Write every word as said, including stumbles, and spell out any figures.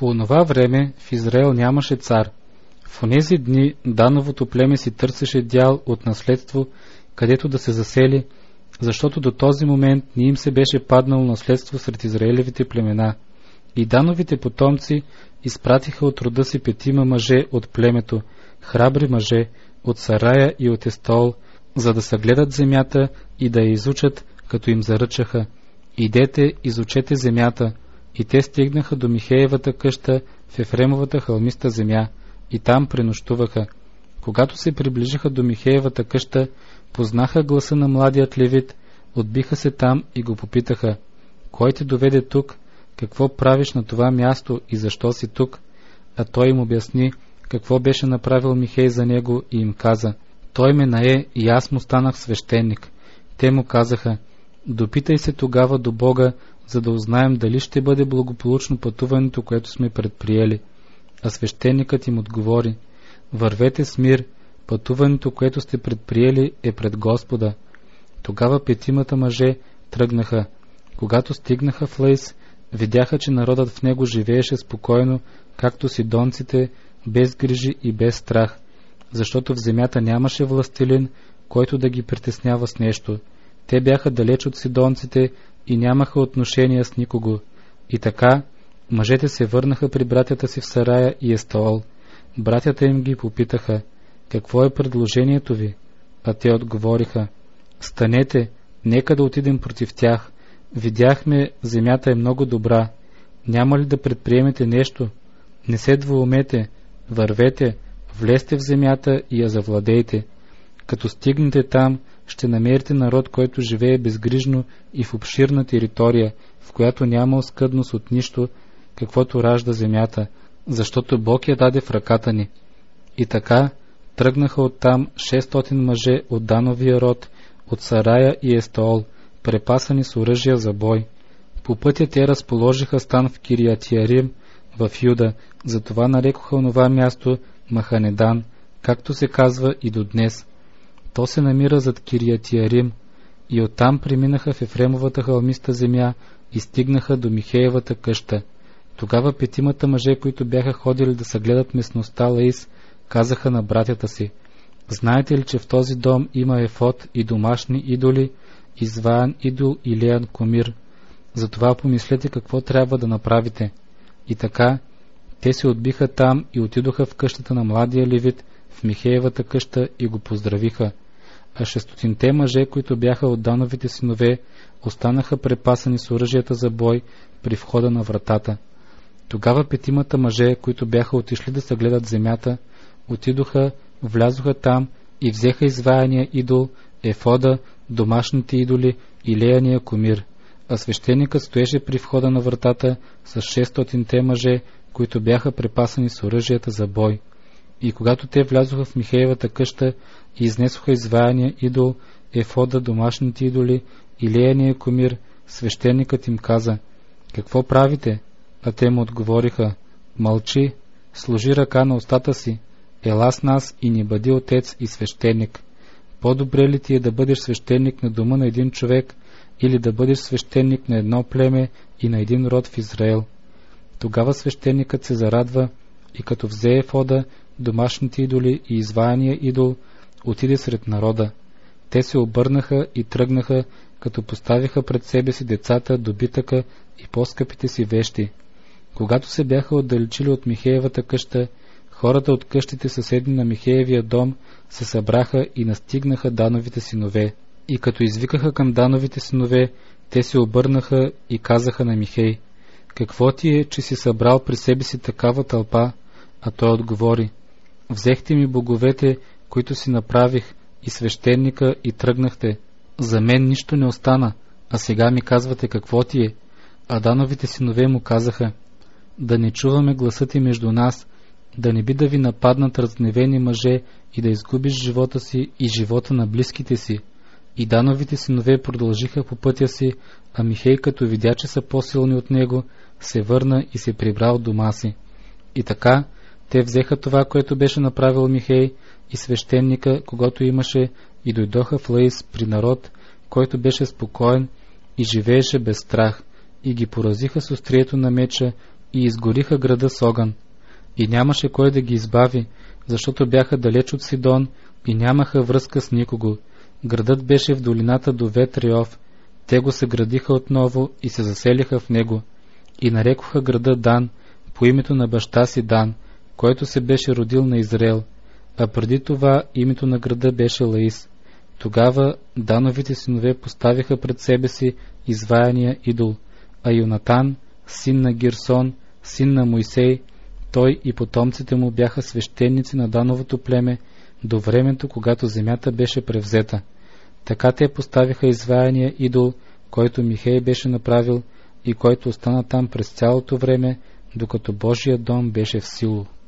По онова време в Израел нямаше цар. В онези дни Дановото племе си търсеше дял от наследство, където да се засели, защото до този момент не им се беше паднало наследство сред Израелевите племена. И Дановите потомци изпратиха от рода си петима мъже от племето, храбри мъже, от Сарая и от Естол, за да съгледат земята и да я изучат, като им заръчаха: идете, изучете земята. И те стигнаха до Михеевата къща в Ефремовата хълмиста земя и там пренощуваха. Когато се приближиха до Михеевата къща, познаха гласа на младият левит, отбиха се там и го попитаха: кой те доведе тук? Какво правиш на това място и защо си тук? А той им обясни какво беше направил Михей за него и им каза: той ме нае и аз му станах свещеник. Те му казаха: допитай се тогава до Бога, за да узнаем дали ще бъде благополучно пътуването, което сме предприели. А свещеникът им отговори: вървете с мир, пътуването, което сте предприели, е пред Господа. Тогава петимата мъже тръгнаха. Когато стигнаха в Лейс, видяха, че народът в него живееше спокойно, както сидонците, без грижи и без страх, защото в земята нямаше властелин, който да ги притеснява с нещо. Те бяха далеч от сидонците и нямаха отношения с никого. И така мъжете се върнаха при братята си в Сарая и Естаол. Братята им ги попитаха: какво е предложението ви? А те отговориха: станете, нека да отидем против тях. Видяхме, земята е много добра. Няма ли да предприемете нещо? Не се двоумете, вървете, влезте в земята и я завладейте. Като стигнете там, ще намерите народ, който живее безгрижно и в обширна територия, в която няма оскъдност от нищо, каквото ражда земята, защото Бог я даде в ръката ни. И така тръгнаха оттам шестстотин мъже от Дановия род, от Сарая и Естаол, препасани с оръжия за бой. По пътя те разположиха стан в Кирият-Ярим в Юда, затова нарекоха онова място Маханедан, както се казва и до днес. То се намира зад Кирият-Ярим, и оттам преминаха в Ефремовата хълмиста земя и стигнаха до Михеевата къща. Тогава петимата мъже, които бяха ходили да съгледат местността Лейс, казаха на братята си: знаете ли, че в този дом има ефод и домашни идоли, изваян идол и леян кумир? Затова помислете какво трябва да направите. И така те се отбиха там и отидоха в къщата на младия левит, в Михеевата къща, и го поздравиха. А шестотинте мъже, които бяха от Дановите синове, останаха препасани с оръжията за бой при входа на вратата. Тогава петимата мъже, които бяха отишли да съгледат земята, отидоха, влязоха там и взеха изваяния идол, ефода, домашните идоли и леяния кумир. А свещеникът стоеше при входа на вратата с шестстотинте мъже, които бяха препасани с оръжията за бой. И когато те влязоха в Михеевата къща и изнесоха изваяния идол, ефода, домашните идоли и леяния кумир, свещеникът им каза: какво правите? А те му отговориха: мълчи, сложи ръка на устата си, ела с нас и ни бъди отец и свещеник. По-добре ли ти е да бъдеш свещеник на дома на един човек, или да бъдеш свещеник на едно племе и на един род в Израел? Тогава свещеникът се зарадва и като взе ефода, домашните идоли и изваяния идол, отиде сред народа. Те се обърнаха и тръгнаха, като поставиха пред себе си децата, добитъка и по-скъпите си вещи. Когато се бяха отдалечили от Михеевата къща, хората от къщите съседни на Михеевия дом се събраха и настигнаха Дановите синове. И като извикаха към Дановите синове, те се обърнаха и казаха на Михей: какво ти е, че си събрал при себе си такава тълпа? А той отговори: взехте ми боговете, които си направих, и свещеника, и тръгнахте. За мен нищо не остана, а сега ми казвате какво ти е. А Дановите синове му казаха: да не чуваме гласа ти между нас, да не би да ви нападнат разгневени мъже и да изгубиш живота си и живота на близките си. И Дановите синове продължиха по пътя си, а Михей, като видя, че са по-силни от него, се върна и се прибра от дома си. И така те взеха това, което беше направил Михей и свещеника, когато имаше, и дойдоха в Лейс при народ, който беше спокоен и живееше без страх, и ги поразиха с острието на меча и изгориха града с огън. И нямаше кой да ги избави, защото бяха далеч от Сидон и нямаха връзка с никого. Градът беше в долината до Вет-Реов. Те го съградиха отново и се заселиха в него. И нарекоха града Дан, по името на баща си Дан, който се беше родил на Израел. А преди това името на града беше Лаис. Тогава Дановите синове поставиха пред себе си изваяния идол, а Йонатан, син на Гирсон, син на Мойсей, той и потомците му бяха свещеници на Дановото племе до времето, когато земята беше превзета. Така те поставиха изваяния идол, който Михей беше направил и който остана там през цялото време, докато Божия дом беше в Сило.